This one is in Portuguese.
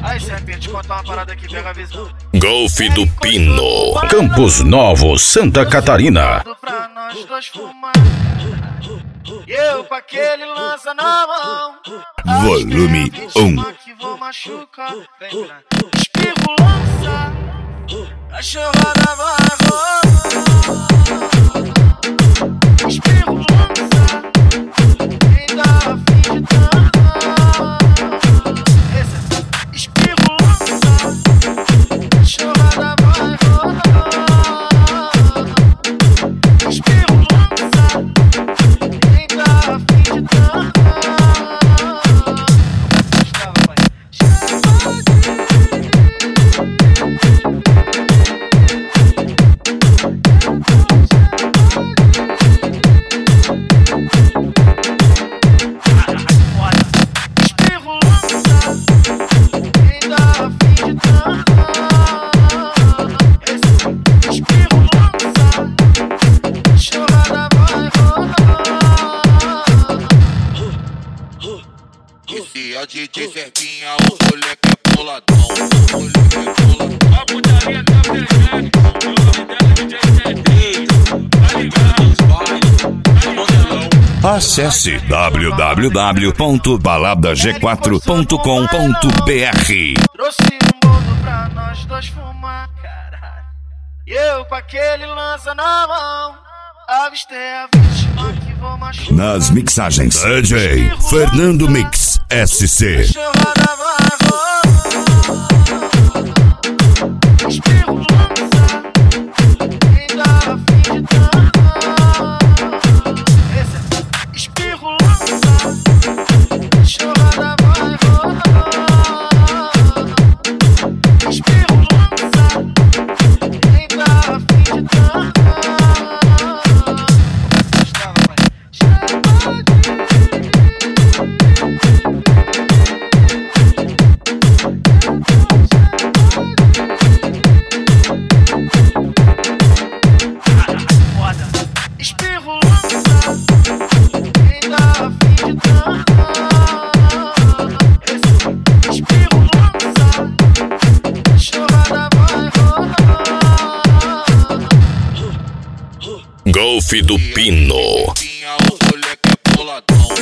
Aí, sempre te contar uma parada que pega a visão. Golfe do Pino, Campos Novos, Santa Catarina. Pra nós dois fumar. E eu com aquele lança na mão. Volume 1. Que vou machucar. Vem pra espirro lança. A cachorrada vai rolar. Espirro lança. Quem dá a fim de dançar. Espirro lança. A cachorrada vai rolar. Espirro lança. Quem dá a fim de dançar. Esse é o DJ Serpinha, o moleque é boladão. O moleque é boladão. A putaria tá presente. O nome dela é DJ Serpinha. Tá ligado? Acesse www.baladag4.com.br. Trouxe um bolo pra nós dois fumar, caralho. E eu com aquele lança na mão. Avistei a vítima que vou machucar. Nas mixagens, DJ Fernando Mix SC. Cachorrada vai rolar. Espirro lança. Quem dá a fim de dançar. Espirro lança. Cachorrada vai rolar. Espirro lança. Quem dá a fim de dançar. Espirro lança, quem dá a fim de dançar. Espirro lança, cachorrada vai rolar. Golfe do Pino. O moleque é boladão.